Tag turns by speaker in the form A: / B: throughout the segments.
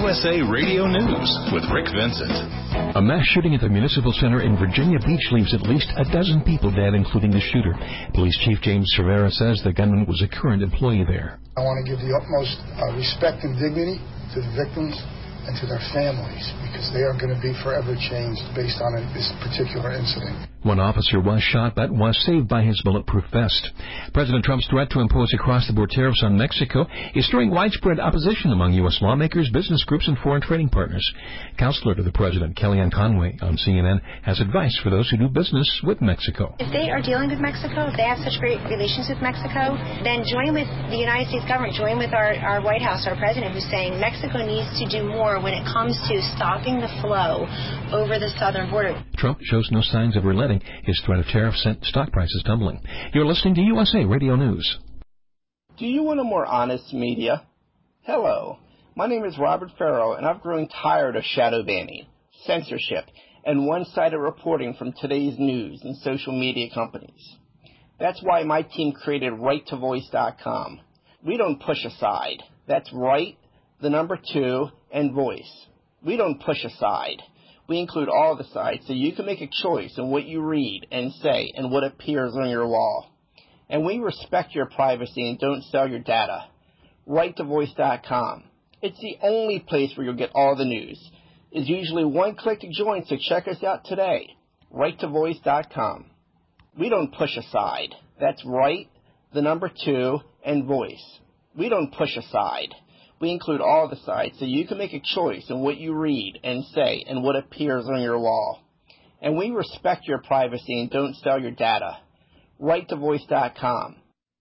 A: USA Radio News with Rick Vincent.
B: A mass shooting at the Municipal Center in Virginia Beach leaves at least a dozen people dead, including the shooter. Police Chief James Cervera says the gunman was a current employee there.
C: I want to give the utmost respect and dignity to the victims and to their families, because they are going to be forever changed based on this particular incident.
B: One officer was shot but was saved by his bulletproof vest. President Trump's threat to impose across-the-board tariffs on Mexico is stirring widespread opposition among U.S. lawmakers, business groups, and foreign trading partners. Counselor to the president, Kellyanne Conway, on CNN, has advice for those who do business with Mexico.
D: If they are dealing with Mexico, if they have such great relations with Mexico, then join with the United States government, join with our White House, our president, who's saying Mexico needs to do more when it comes to stopping the flow over the southern border. Trump shows no signs of relenting. His threat of tariffs sent stock prices tumbling. You're listening to USA Radio News.
E: Do you want a more honest media? Hello, my name is Robert Farrell, and I've grown tired of shadow banning, censorship, and one-sided reporting from today's news and social media companies. That's why my team created RightToVoice.com. We don't push aside. That's right, the number 2, and voice. We don't push aside. We include all the sides so you can make a choice in what you read and say and what appears on your wall. And we respect your privacy and don't sell your data. RightToVoice.com. It's the only place where you'll get all the news. It's usually one click to join, so check us out today. RightToVoice.com. We don't push aside. That's right, the number 2, and voice. We don't push aside. We include all the sides so you can make a choice in what you read and say and what appears on your wall. And we respect your privacy and don't sell your data. RightToVoice.com.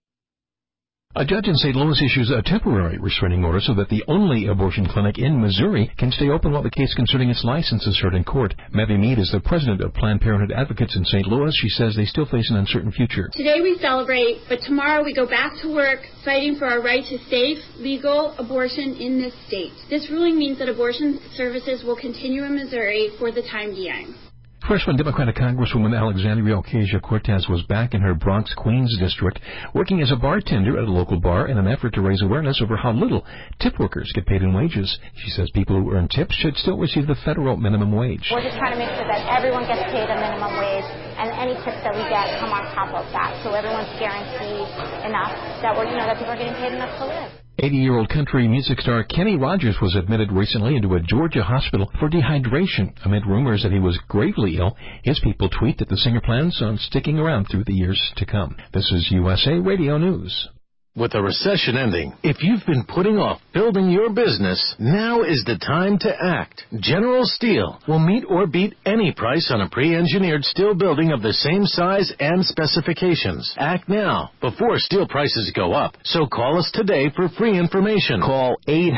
B: A judge in St. Louis issues a temporary restraining order so that the only abortion clinic in Missouri can stay open while the case concerning its license is heard in court. Mevy Mead is the president of Planned Parenthood Advocates in St. Louis. She says they still face an uncertain future.
F: Today we celebrate, but tomorrow we go back to work fighting for our right to safe, legal abortion in this state. This ruling means that abortion services will continue in Missouri for the time being.
B: Freshman Democratic Congresswoman Alexandria Ocasio-Cortez was back in her Bronx, Queens district, working as a bartender at a local bar in an effort to raise awareness over how little tip workers get paid in wages. She says people who earn tips should still receive the federal minimum wage.
G: We're just trying to make sure that everyone gets paid a minimum wage, and any tips that we get come on top of that, so everyone's guaranteed enough that that people are getting paid enough to live.
B: 80-year-old country music star Kenny Rogers was admitted recently into a Georgia hospital for dehydration amid rumors that he was gravely ill. His people tweet that the singer plans on sticking around through the years to come. This is USA Radio News.
H: With the recession ending, if you've been putting off building your business, now is the time to act. General Steel will meet or beat any price on a pre-engineered steel building of the same size and specifications. Act now, before steel prices go up. So call us today for free information.
I: Call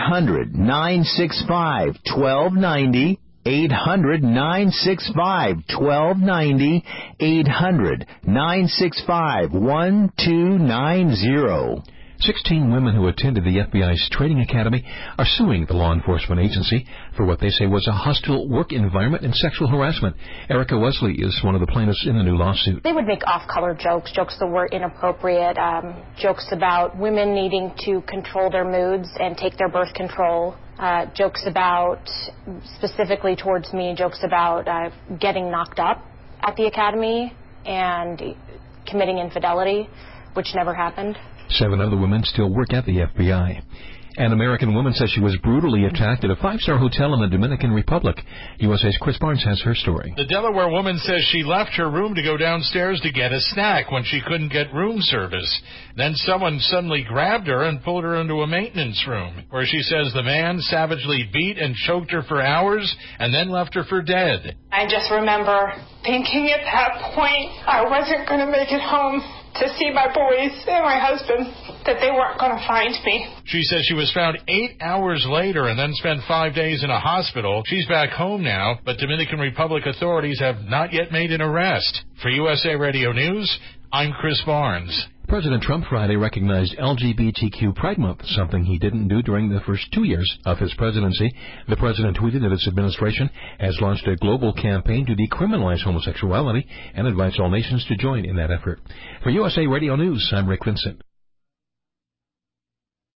I: 800-965-1290. 800-965-1290, 800-965-1290.
B: 16 women who attended the FBI's training academy are suing the law enforcement agency for what they say was a hostile work environment and sexual harassment. Erica Wesley is one of the plaintiffs in the new lawsuit.
J: They would make off-color jokes that were inappropriate, jokes about women needing to control their moods and take their birth control, jokes about, specifically towards me, jokes about getting knocked up at the academy and committing infidelity, which never happened.
B: 7 other women still work at the FBI. An American woman says she was brutally attacked at a 5-star hotel in the Dominican Republic. USA's Chris Barnes has her story.
K: The Delaware woman says she left her room to go downstairs to get a snack when she couldn't get room service. Then someone suddenly grabbed her and pulled her into a maintenance room, where she says the man savagely beat and choked her for hours and then left her for dead.
L: I just remember thinking at that point I wasn't going to make it home to see my boys and my husband, that they weren't going to find me.
K: She says she was found 8 hours later and then spent 5 days in a hospital. She's back home now, but Dominican Republic authorities have not yet made an arrest. For USA Radio News, I'm Chris Barnes.
B: President Trump Friday recognized LGBTQ Pride Month, something he didn't do during the first 2 years of his presidency. The president tweeted that his administration has launched a global campaign to decriminalize homosexuality and invites all nations to join in that effort. For USA Radio News, I'm Rick Vincent.